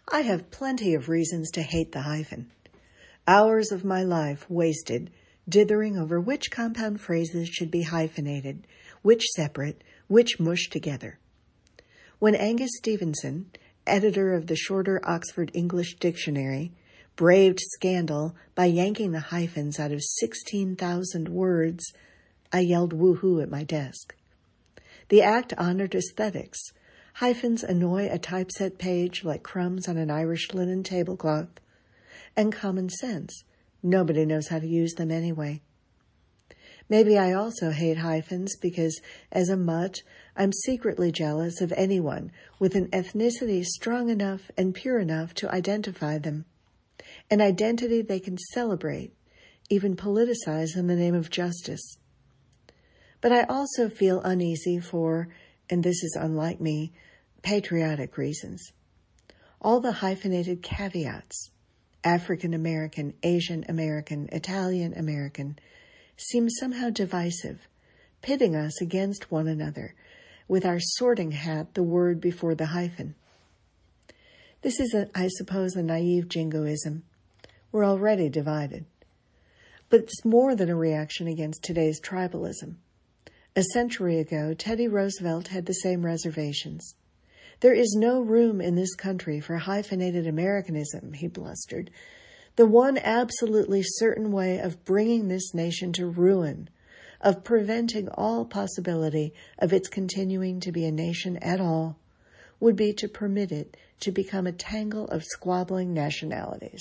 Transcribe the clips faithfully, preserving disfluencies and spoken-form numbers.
I have plenty of reasons to hate the hyphen. Hours of my life wasted dithering over which compound phrases should be hyphenated, which separate, which mushed together. When Angus Stevenson, editor of the shorter Oxford English Dictionary, braved scandal by yanking the hyphens out of sixteen thousand words, I yelled woohoo at my desk. The act honored aesthetics. Hyphens annoy a typeset page like crumbs on an Irish linen tablecloth. And common sense. Nobody knows how to use them anyway. Maybe I also hate hyphens because, as a mutt, I'm secretly jealous of anyone with an ethnicity strong enough and pure enough to identify them. An identity they can celebrate, even politicize in the name of justice. But I also feel uneasy for, and this is unlike me, patriotic reasons. All the hyphenated caveats, African American, Asian American, Italian American, seem somehow divisive, pitting us against one another, with our sorting hat the word before the hyphen. This is, a, I suppose, a naive jingoism. We're already divided. But it's more than a reaction against today's tribalism. A century ago, Teddy Roosevelt had the same reservations. There is no room in this country for hyphenated Americanism, he blustered. The one absolutely certain way of bringing this nation to ruin, of preventing all possibility of its continuing to be a nation at all, would be to permit it to become a tangle of squabbling nationalities.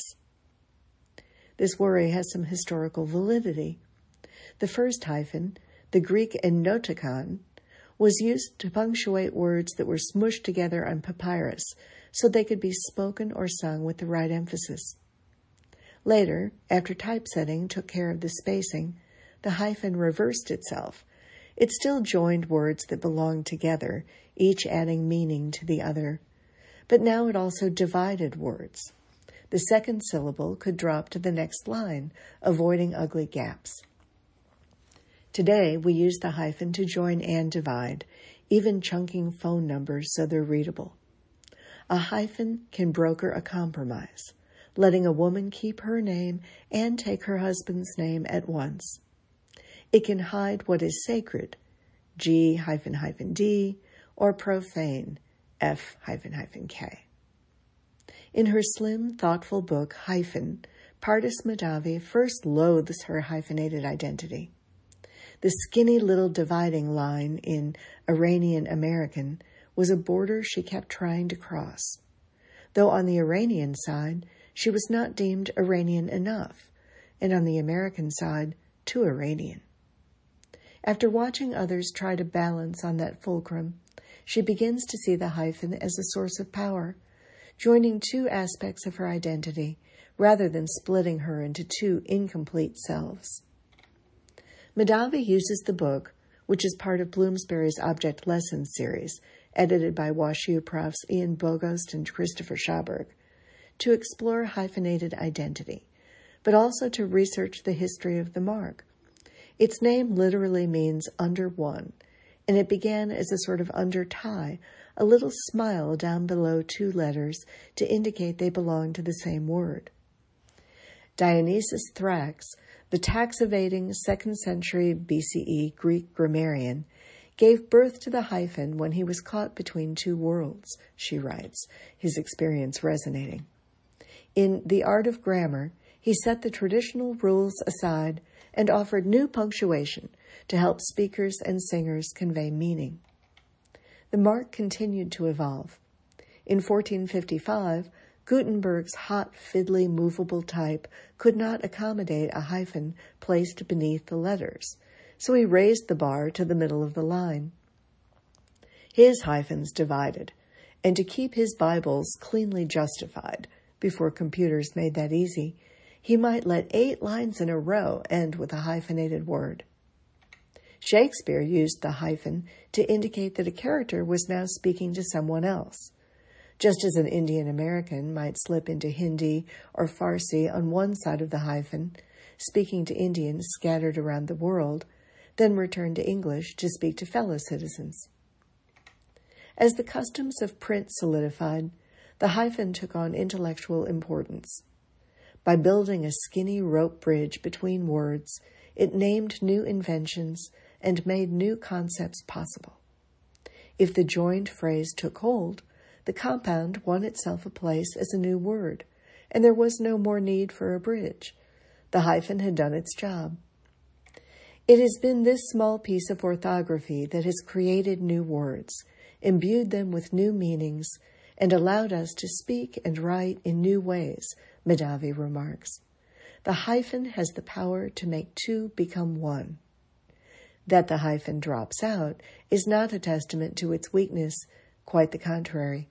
This worry has some historical validity. The first hyphen, the Greek enoticon, was used to punctuate words that were smushed together on papyrus so they could be spoken or sung with the right emphasis. Later, after typesetting took care of the spacing, the hyphen reversed itself. It still joined words that belonged together, each adding meaning to the other. But now it also divided words. The second syllable could drop to the next line, avoiding ugly gaps. Today, we use the hyphen to join and divide, even chunking phone numbers so they're readable. A hyphen can broker a compromise, letting a woman keep her name and take her husband's name at once. It can hide what is sacred, G hyphen hyphen D, or profane, F hyphen hyphen K. In her slim, thoughtful book, Hyphen, Pardis Mahdavi first loathes her hyphenated identity. The skinny little dividing line in Iranian American was a border she kept trying to cross, though on the Iranian side, she was not deemed Iranian enough, and on the American side, too Iranian. After watching others try to balance on that fulcrum, she begins to see the hyphen as a source of power, joining two aspects of her identity rather than splitting her into two incomplete selves. Mahdavi uses the book, which is part of Bloomsbury's Object Lessons series, edited by WashU profs Ian Bogost and Christopher Schaberg, to explore hyphenated identity, but also to research the history of the mark. Its name literally means under one, and it began as a sort of under tie, a little smile down below two letters to indicate they belonged to the same word. Dionysius Thrax, the tax-evading second century B C E Greek grammarian, gave birth to the hyphen when he was caught between two worlds, she writes, his experience resonating. In The Art of Grammar, he set the traditional rules aside and offered new punctuation to help speakers and singers convey meaning. The mark continued to evolve. In fourteen fifty-five, Gutenberg's hot, fiddly, movable type could not accommodate a hyphen placed beneath the letters, so he raised the bar to the middle of the line. His hyphens divided, and to keep his Bibles cleanly justified, before computers made that easy, he might let eight lines in a row end with a hyphenated word. Shakespeare used the hyphen to indicate that a character was now speaking to someone else. Just as an Indian American might slip into Hindi or Farsi on one side of the hyphen, speaking to Indians scattered around the world, then return to English to speak to fellow citizens. As the customs of print solidified, the hyphen took on intellectual importance. By building a skinny rope bridge between words, it named new inventions and made new concepts possible. If the joined phrase took hold, the compound won itself a place as a new word, and there was no more need for a bridge. The hyphen had done its job. It has been this small piece of orthography that has created new words, imbued them with new meanings, and allowed us to speak and write in new ways, Mahdavi remarks. The hyphen has the power to make two become one. That the hyphen drops out is not a testament to its weakness, quite the contrary.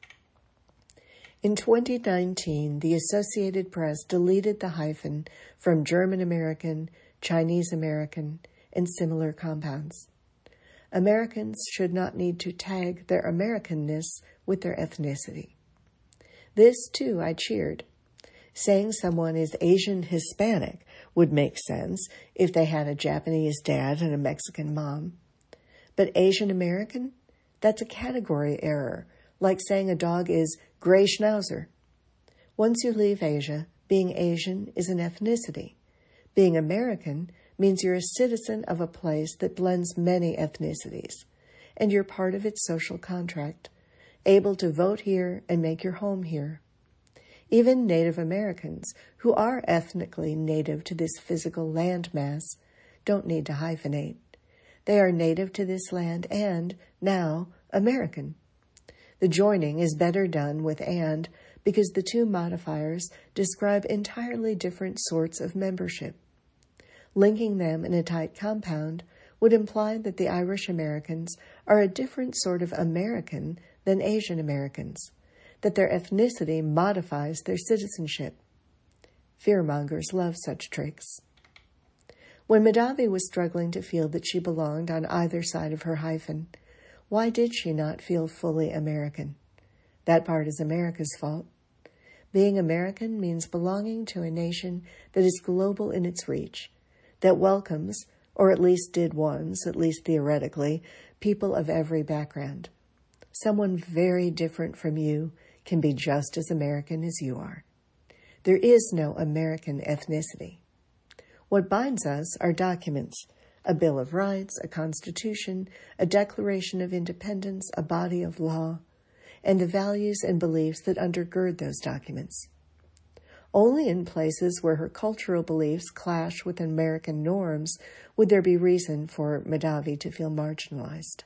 In twenty nineteen, the Associated Press deleted the hyphen from German American, Chinese American, and similar compounds. Americans should not need to tag their Americanness with their ethnicity. This, too, I cheered. Saying someone is Asian Hispanic would make sense if they had a Japanese dad and a Mexican mom. But Asian American? That's a category error, like saying a dog is gray schnauzer. Once you leave Asia, being Asian is an ethnicity. Being American means you're a citizen of a place that blends many ethnicities, and you're part of its social contract, able to vote here and make your home here. Even Native Americans, who are ethnically native to this physical landmass, don't need to hyphenate. They are native to this land and, now, American. The joining is better done with and because the two modifiers describe entirely different sorts of membership. Linking them in a tight compound would imply that the Irish Americans are a different sort of American than Asian Americans, that their ethnicity modifies their citizenship. Fearmongers love such tricks. When Mahdavi was struggling to feel that she belonged on either side of her hyphen, why did she not feel fully American? That part is America's fault. Being American means belonging to a nation that is global in its reach, that welcomes, or at least did once, at least theoretically, people of every background. Someone very different from you can be just as American as you are. There is no American ethnicity. What binds us are documents, a Bill of Rights, a Constitution, a Declaration of Independence, a body of law, and the values and beliefs that undergird those documents. Only in places where her cultural beliefs clash with American norms would there be reason for Mahdavi to feel marginalized.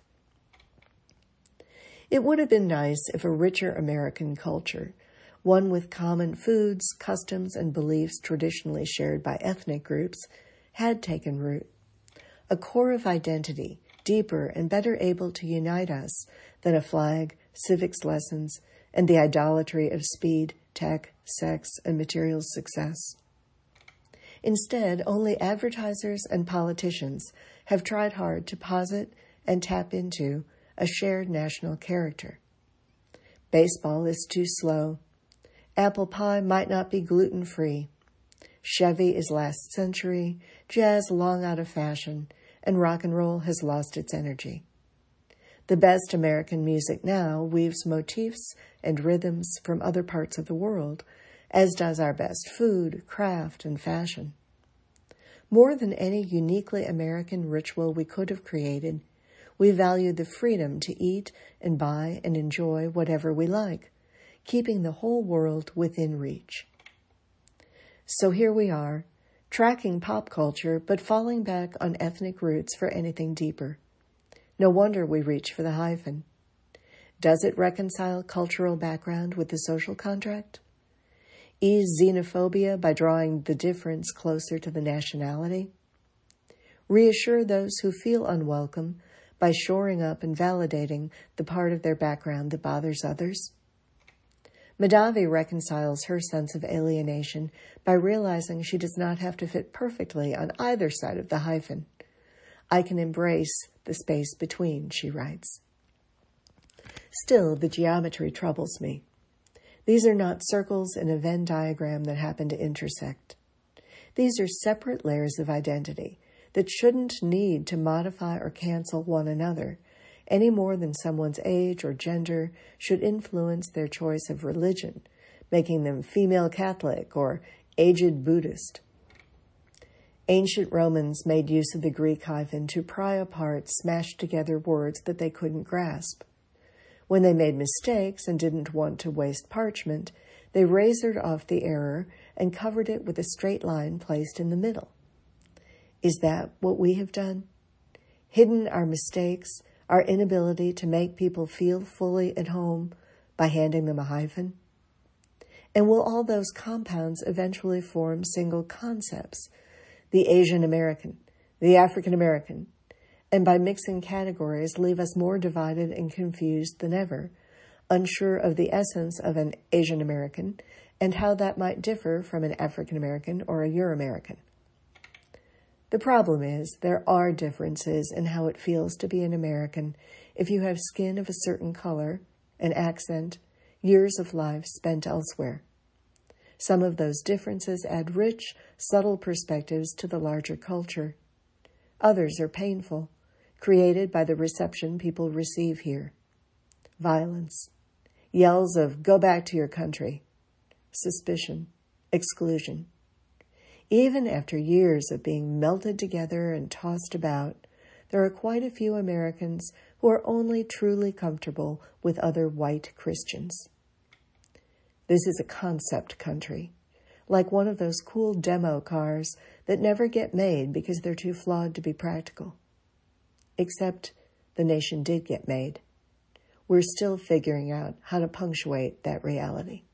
It would have been nice if a richer American culture, one with common foods, customs, and beliefs traditionally shared by ethnic groups, had taken root. A core of identity, deeper and better able to unite us than a flag, civics lessons, and the idolatry of speed, tech, sex, and material success. Instead, only advertisers and politicians have tried hard to posit and tap into a shared national character. Baseball is too slow. Apple pie might not be gluten-free. Chevy is last century, jazz long out of fashion, and rock and roll has lost its energy. The best American music now weaves motifs and rhythms from other parts of the world, as does our best food, craft, and fashion. More than any uniquely American ritual we could have created, we value the freedom to eat and buy and enjoy whatever we like, keeping the whole world within reach. So here we are, tracking pop culture, but falling back on ethnic roots for anything deeper. No wonder we reach for the hyphen. Does it reconcile cultural background with the social contract? Ease xenophobia by drawing the difference closer to the nationality? Reassure those who feel unwelcome by shoring up and validating the part of their background that bothers others? Mahdavi reconciles her sense of alienation by realizing she does not have to fit perfectly on either side of the hyphen. I can embrace the space between, she writes. Still, the geometry troubles me. These are not circles in a Venn diagram that happen to intersect. These are separate layers of identity that shouldn't need to modify or cancel one another, any more than someone's age or gender should influence their choice of religion, making them female Catholic or aged Buddhist. Ancient Romans made use of the Greek hyphen to pry apart smashed together words that they couldn't grasp. When they made mistakes and didn't want to waste parchment, they razored off the error and covered it with a straight line placed in the middle. Is that what we have done? Hidden our mistakes, our inability to make people feel fully at home by handing them a hyphen? And will all those compounds eventually form single concepts? The Asian American, the African American, and by mixing categories leave us more divided and confused than ever, unsure of the essence of an Asian American and how that might differ from an African American or a Euro-American. The problem is there are differences in how it feels to be an American if you have skin of a certain color, an accent, years of life spent elsewhere. Some of those differences add rich, subtle perspectives to the larger culture. Others are painful, created by the reception people receive here. Violence, yells of "go back to your country," suspicion, exclusion. Even after years of being melted together and tossed about, there are quite a few Americans who are only truly comfortable with other white Christians. This is a concept country, like one of those cool demo cars that never get made because they're too flawed to be practical. Except the nation did get made. We're still figuring out how to punctuate that reality.